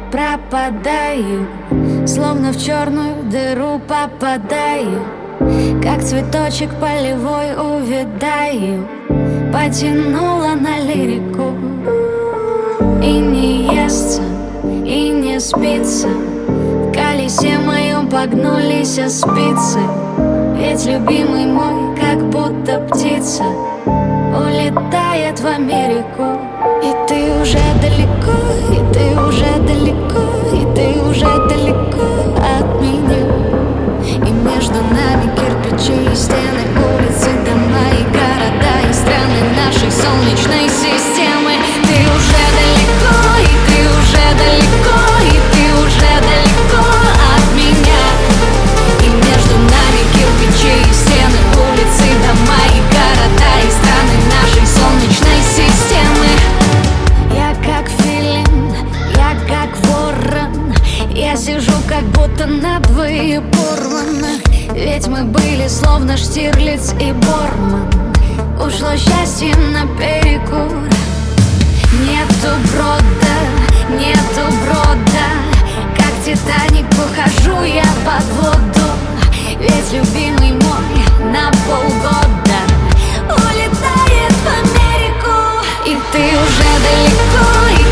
пропадаю, словно в черную дыру попадаю, как цветочек полевой увядаю. Потянула на лирику, и не естся, и не спится. В колесе моем погнулись спицы, ведь любимый мой, как будто птица, улетает в Америку. И ты уже далеко, и ты уже далеко, и ты уже далеко от меня. И между нами кирпичи и стены, улицы, дома и города, и страны нашей солнечной системы. Ты уже далеко, и ты уже далеко, и ты уже далеко от меня. И между нами кирпичи и стены, улицы, дома и города, и страны нашей солнечной системы. Я как филин, я как ворон, я сижу как будто надвое порвана. Ведь мы были словно Штирлиц и Борман. Ушло счастье наперекур. Нету брода, нету брода. Как Титаник ухожу я под воду. Ведь любимый мой на полгода улетает в Америку. И ты уже далеко, и